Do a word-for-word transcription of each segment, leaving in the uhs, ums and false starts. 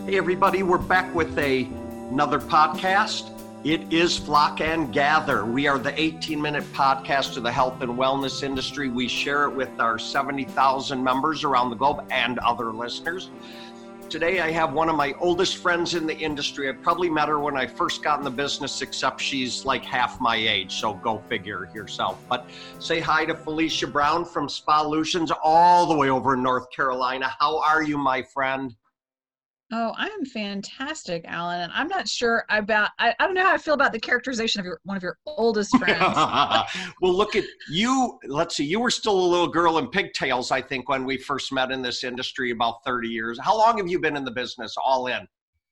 Hey everybody, we're back with a, another podcast. It is Flock and Gather. We are the eighteen minute podcast of the health and wellness industry. We share it with our seventy thousand members around the globe and other listeners. Today I have one of my oldest friends in the industry. I probably met her when I first got in the business, except she's like half my age, so go figure yourself. But say hi to Felicia Brown from Spolutions all the way over in North Carolina. How are you, my friend? Oh, I am fantastic, Alan. And I'm not sure about, I, I don't know how I feel about the characterization of your one of your oldest friends. Well, look at you. Let's see. You were still a little girl in pigtails, I think, when we first met in this industry about thirty years. How long have you been in the business all in?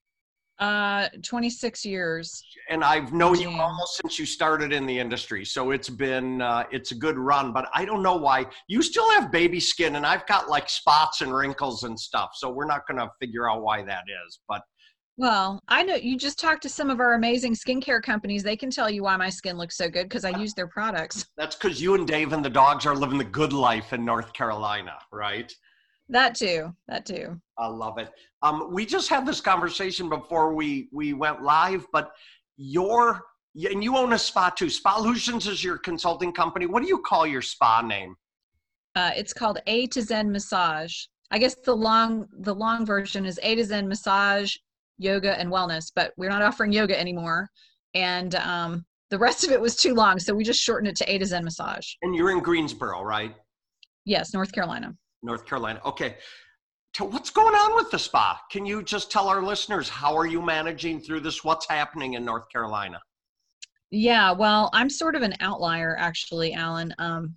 Uh, twenty-six years. And I've known you almost since you started in the industry. So it's been, uh, it's a good run, but I don't know why. You still have baby skin and I've got like spots and wrinkles and stuff. So we're not going to figure out why that is, but. Well, I know you just talked to some of our amazing skincare companies. They can tell you why my skin looks so good because I use their products. That's because you and Dave and the dogs are living the good life in North Carolina, right? That too. That too. I love it. Um, we just had this conversation before we, we went live, but your, and you own a spa too. Spolutions is your consulting company. What do you call your spa name? Uh, it's called A to Zen Massage. I guess the long, the long version is A to Zen Massage, Yoga, and Wellness, but we're not offering yoga anymore. And um, the rest of it was too long, so we just shortened it to A to Zen Massage. And you're in Greensboro, right? Yes, North Carolina. North Carolina. Okay. So what's going on with the spa? Can you just tell our listeners, how are you managing through this? What's happening in North Carolina? Yeah, well, I'm sort of an outlier, actually, Alan. Um,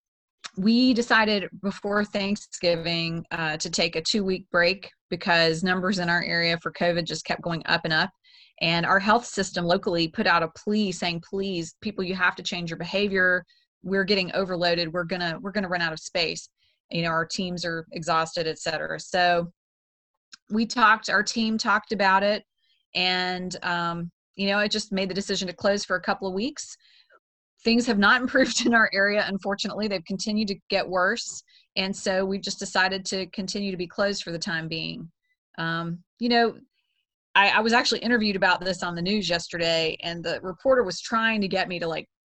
we decided before Thanksgiving uh, to take a two-week break because numbers in our area for COVID just kept going up and up. And our health system locally put out a plea saying, please, people, you have to change your behavior. We're getting overloaded. We're gonna we're gonna run out of space. You know, our teams are exhausted, et cetera. So we talked, our team talked about it, and, um, you know, it just made the decision to close for a couple of weeks. Things have not improved in our area, unfortunately. They've continued to get worse. And so we've just decided to continue to be closed for the time being. Um, you know, I, I was actually interviewed about this on the news yesterday, and the reporter was trying to get me to, like,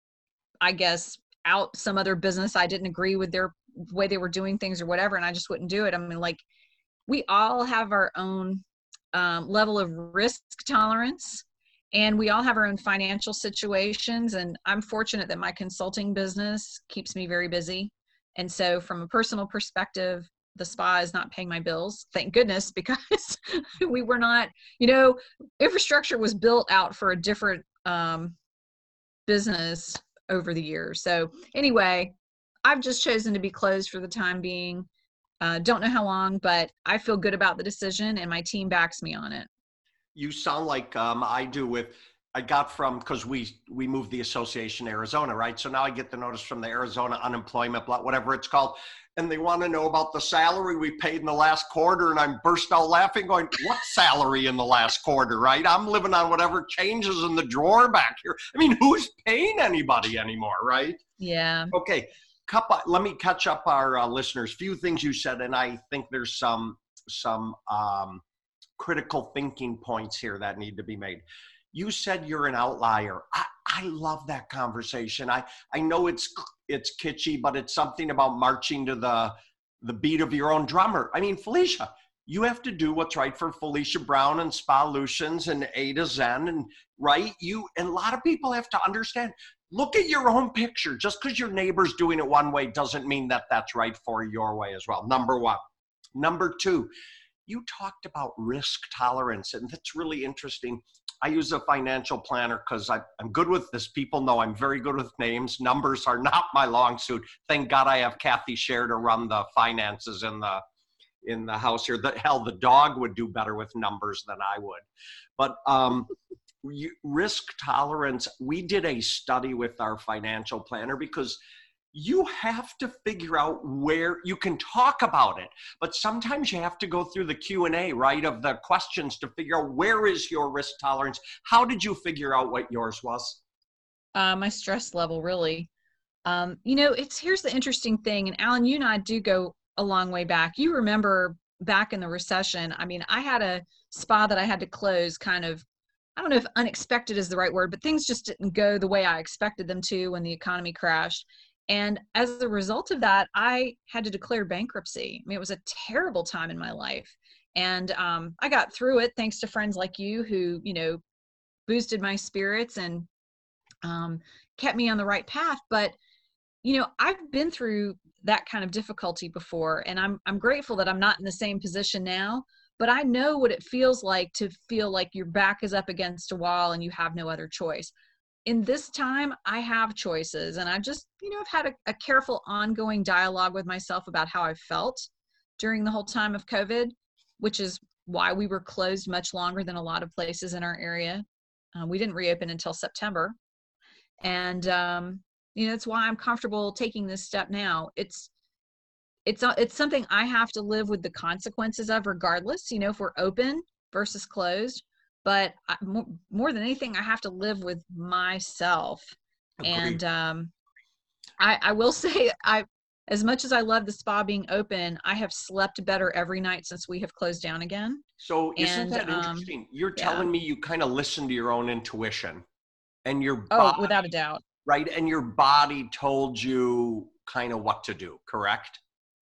I guess, out some other business. I didn't agree with their way they were doing things or whatever, and I just wouldn't do it. I mean, like, we all have our own um, level of risk tolerance, and we all have our own financial situations, and I'm fortunate that my consulting business keeps me very busy. And so from a personal perspective, the spa is not paying my bills, thank goodness, because we were not, you know, infrastructure was built out for a different um, business over the years. So anyway, I've just chosen to be closed for the time being. Uh, don't know how long, but I feel good about the decision and my team backs me on it. You sound like um, I do with, I got from, because we, we moved the association to Arizona, right? So now I get the notice from the Arizona unemployment, whatever it's called. And they want to know about the salary we paid in the last quarter. And I'm burst out laughing going, what salary in the last quarter, right? I'm living on whatever changes in the drawer back here. I mean, who's paying anybody anymore, right? Yeah. Okay. Couple, let me catch up our uh, listeners. Few things you said, and I think there's some some um, critical thinking points here that need to be made. You said you're an outlier. I, I love that conversation. I, I know it's it's kitschy, but it's something about marching to the the beat of your own drummer. I mean, Felicia, you have to do what's right for Felicia Brown and Spolutions and A to Zen, and right? You and a lot of people have to understand. Look at your own picture. Just because your neighbor's doing it one way doesn't mean that that's right for your way as well. Number one. Number two, you talked about risk tolerance, and that's really interesting. I use a financial planner because I'm good with this. People know I'm very good with names. Numbers are not my long suit. Thank God I have Kathy Scher to run the finances in the in the house here. The, hell, the dog would do better with numbers than I would. But um, risk tolerance, we did a study with our financial planner because you have to figure out where you can talk about it, but sometimes you have to go through the Q and A, right, of the questions to figure out where is your risk tolerance. How did you figure out what yours was? Uh, my stress level, really. Um, you know, it's here's the interesting thing, and Alan, you and I do go a long way back. You remember back in the recession, I mean, I had a spa that I had to close kind of, I don't know if unexpected is the right word, but things just didn't go the way I expected them to when the economy crashed. And as a result of that, I had to declare bankruptcy. I mean, it was a terrible time in my life. And um, I got through it thanks to friends like you who, you know, boosted my spirits and um, kept me on the right path. But, you know, I've been through that kind of difficulty before, and I'm I'm grateful that I'm not in the same position now. But I know what it feels like to feel like your back is up against a wall and you have no other choice. In this time, I have choices, and I've just, you know, I've had a, a careful ongoing dialogue with myself about how I felt during the whole time of COVID, which is why we were closed much longer than a lot of places in our area. Uh, we didn't reopen until September. And, um, you know, that's why I'm comfortable taking this step now. It's, it's, it's something I have to live with the consequences of regardless, you know, if we're open versus closed. But I, more, more than anything, I have to live with myself. Agreed. And um, I, I will say, I, as much as I love the spa being open, I have slept better every night since we have closed down again. So isn't And, that um, interesting? You're yeah. telling me you kind of listen to your own intuition and your Oh, body, without a doubt. right? And your body told you kind of what to do, correct?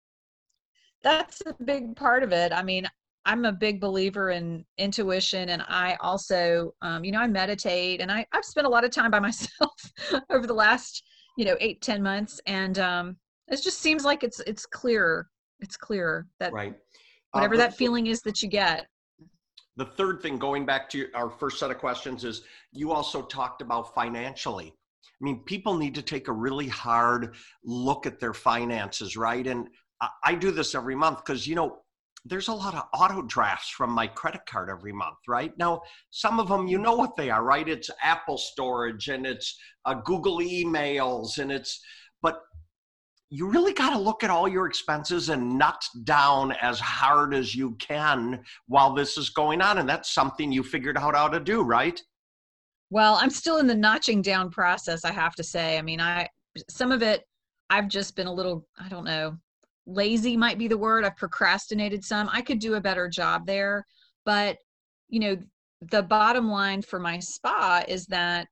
That's a big part of it. I mean, I'm a big believer in intuition, and I also, um, you know, I meditate, and I, I've spent a lot of time by myself over the last, you know, eight, ten months. And um, it just seems like it's, it's clearer. It's clearer that Right. whatever Uh, that feeling is that you get. The third thing, going back to our first set of questions, is you also talked about financially. I mean, people need to take a really hard look at their finances, right? And I, I do this every month because, you know, there's a lot of auto drafts from my credit card every month, right? Now, some of them, you know what they are, right? It's Apple storage and it's uh, Google emails and it's, but you really got to look at all your expenses and nut down as hard as you can while this is going on. And that's something you figured out how to do, right? Well, I'm still in the notching down process, I have to say. I mean, I, some of it, I've just been a little, I don't know, lazy might be the word. I've procrastinated some. I could do a better job there. But, you know, the bottom line for my spa is that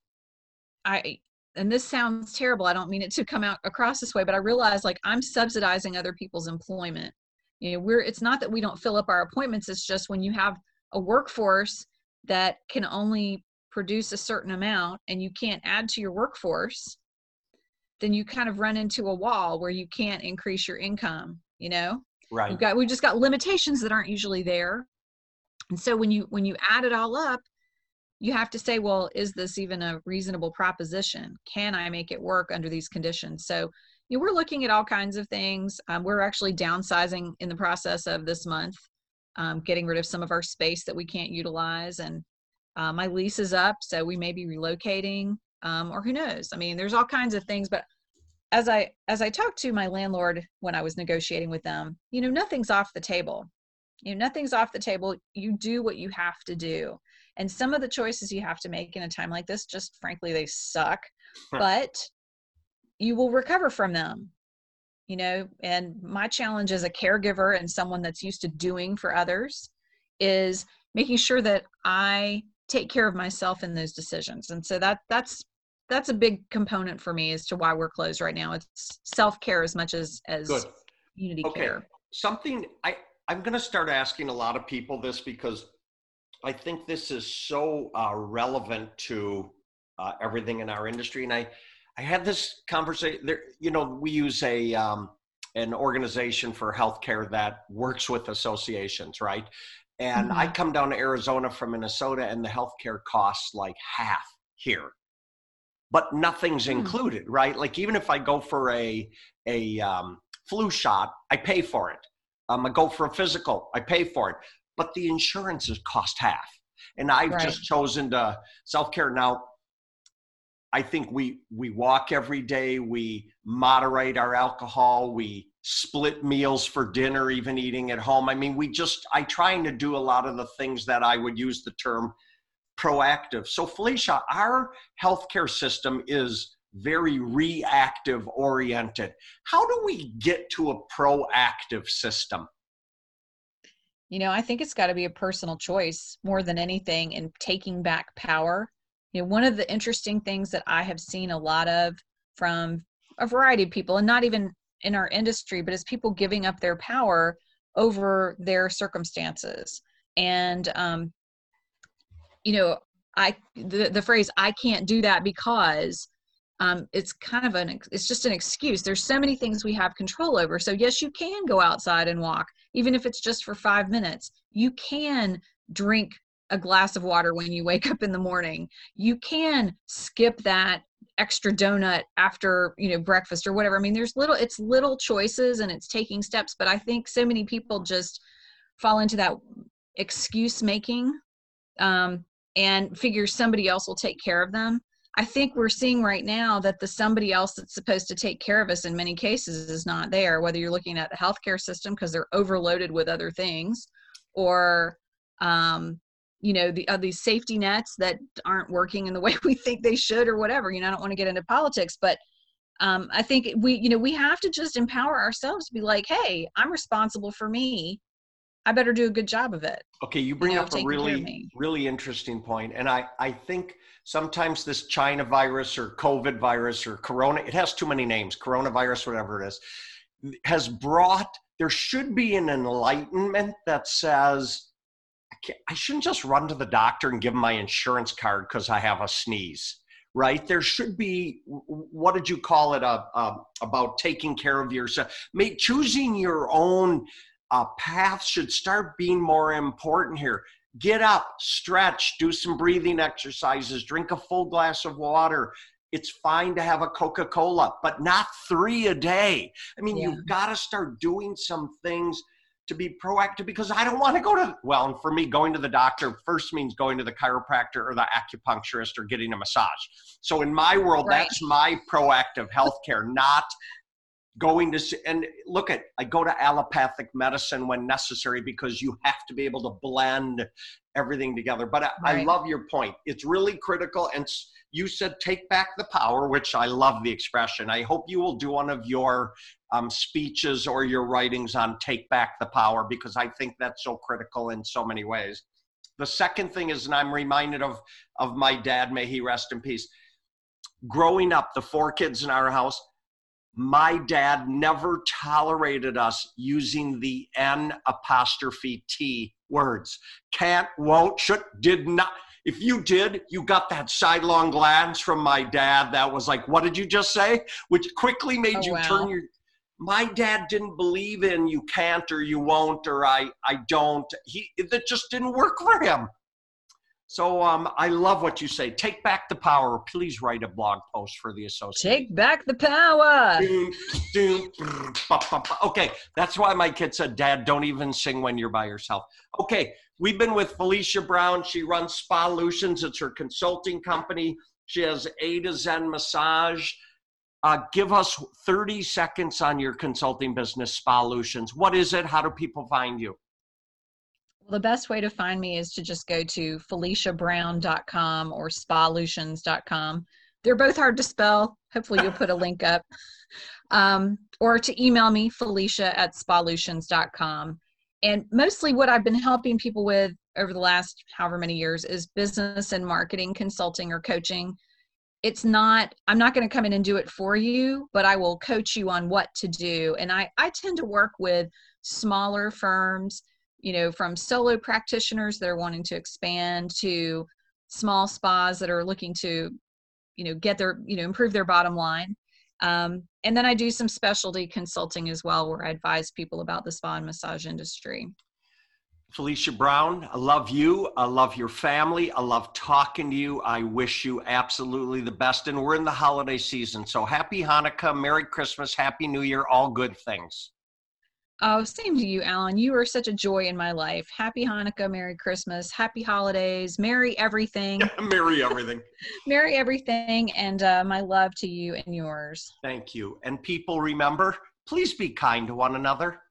I, and this sounds terrible, I don't mean it to come out across this way, but I realize like I'm subsidizing other people's employment. You know, we're, it's not that we don't fill up our appointments. It's just when you have a workforce that can only produce a certain amount and you can't add to your workforce, then you kind of run into a wall where you can't increase your income, you know? Right. We've got, we've just got limitations that aren't usually there. And so when you, when you add it all up, you have to say, well, is this even a reasonable proposition? Can I make it work under these conditions? So, you know, we're looking at all kinds of things. Um, we're actually downsizing in the process of this month, um, getting rid of some of our space that we can't utilize. And uh, my lease is up, so we may be relocating, um, or who knows? I mean, there's all kinds of things. But as I as I talked to my landlord when I was negotiating with them, you know, nothing's off the table. You know, nothing's off the table. You do what you have to do. And some of the choices you have to make in a time like this, just frankly, they suck, but you will recover from them, you know. And my challenge as a caregiver and someone that's used to doing for others is making sure that I take care of myself in those decisions. And so that that's that's a big component for me as to why we're closed right now. It's self-care as much as as Good. community Okay. care. Something I I'm going to start asking a lot of people this because I think this is so uh, relevant to uh, everything in our industry. And I, I had this conversation there, you know, we use a, um, an organization for healthcare that works with associations, right? And Mm-hmm. I come down to Arizona from Minnesota and the healthcare costs like half here, but nothing's Hmm. included, right? Like even if I go for a, a um, flu shot, I pay for it. Um, I go for a physical, I pay for it. But the insurances cost half. And I've Right. just chosen to self-care. Now, I think we we walk every day, we moderate our alcohol, we split meals for dinner, even eating at home. I mean, we just, I trying to do a lot of the things that I would use the term proactive. So Felicia, our healthcare system is very reactive oriented. How do we get to a proactive system? You know, I think it's got to be a personal choice more than anything in taking back power. You know, one of the interesting things that I have seen a lot of from a variety of people, and not even in our industry, but as people giving up their power over their circumstances. And, um, you know, I, the, the phrase, I can't do that because, um, it's kind of an, it's just an excuse. There's so many things we have control over. So yes, you can go outside and walk, even if it's just for five minutes. You can drink a glass of water when you wake up in the morning. You can skip that extra donut after, you know, breakfast or whatever. I mean, there's little, it's little choices and it's taking steps, but I think so many people just fall into that excuse making, um, and figure somebody else will take care of them. I think we're seeing right now that the somebody else that's supposed to take care of us in many cases is not there, whether you're looking at the healthcare system because they're overloaded with other things, or, um, you know, the uh, these safety nets that aren't working in the way we think they should or whatever. You know, I don't want to get into politics, but um, I think we, you know, we have to just empower ourselves to be like, hey, I'm responsible for me. I better do a good job of it. Okay, you bring you know, up a really, really interesting point. And I, I think sometimes this China virus or COVID virus or Corona, it has too many names, coronavirus, whatever it is, has brought, there should be an enlightenment that says, I, can't, I shouldn't just run to the doctor and give them my insurance card because I have a sneeze, right? There should be, what did you call it, uh, uh, about taking care of yourself? Make, choosing your own Uh, path should start being more important here. Get up, stretch, do some breathing exercises, drink a full glass of water. It's fine to have a Coca-Cola, but not three a day. I mean, yeah. You've got to start doing some things to be proactive, because I don't want to go to, well, and for me, going to the doctor first means going to the chiropractor or the acupuncturist or getting a massage. So in my world, right. That's my proactive healthcare, not going to, and look at, I go to allopathic medicine when necessary because you have to be able to blend everything together. But I, right. I love your point. It's really critical. And you said, take back the power, which I love the expression. I hope you will do one of your um, speeches or your writings on take back the power, because I think that's so critical in so many ways. The second thing is, and I'm reminded of, of my dad, may he rest in peace. Growing up, the four kids in our house, my dad never tolerated us using the N apostrophe T words. Can't, won't, should, did not. If you did, you got that sidelong glance from my dad that was like, what did you just say? Which quickly made oh, you wow. turn your, my dad didn't believe in you can't or you won't or I, I don't. He, that just didn't work for him. So um, I love what you say. Take back the power. Please write a blog post for the association. Take back the power. Doom, doom, bah, bah, bah. Okay, that's why my kid said, Dad, don't even sing when you're by yourself. Okay, we've been with Felicia Brown. She runs Spolutions. It's her consulting company. She has A to Zen Massage. Uh, give us thirty seconds on your consulting business, Spolutions. What is it? How do people find you? The best way to find me is to just go to felicia brown dot com or spolutions dot com. They're both hard to spell. Hopefully you'll put a link up. Um, or to email me, felicia at spolutions dot com. And mostly what I've been helping people with over the last however many years is business and marketing consulting or coaching. It's not, I'm not going to come in and do it for you, but I will coach you on what to do. And I, I tend to work with smaller firms, you know, from solo practitioners that are wanting to expand to small spas that are looking to, you know, get their, you know, improve their bottom line. Um, and then I do some specialty consulting as well, where I advise people about the spa and massage industry. Felicia Brown, I love you. I love your family. I love talking to you. I wish you absolutely the best. And we're in the holiday season. So happy Hanukkah, Merry Christmas, Happy New Year, all good things. Oh, same to you, Alan. You are such a joy in my life. Happy Hanukkah, Merry Christmas, Happy Holidays, Merry everything. Yeah, Merry everything. Merry everything, and uh, my love to you and yours. Thank you. And people, remember, please be kind to one another.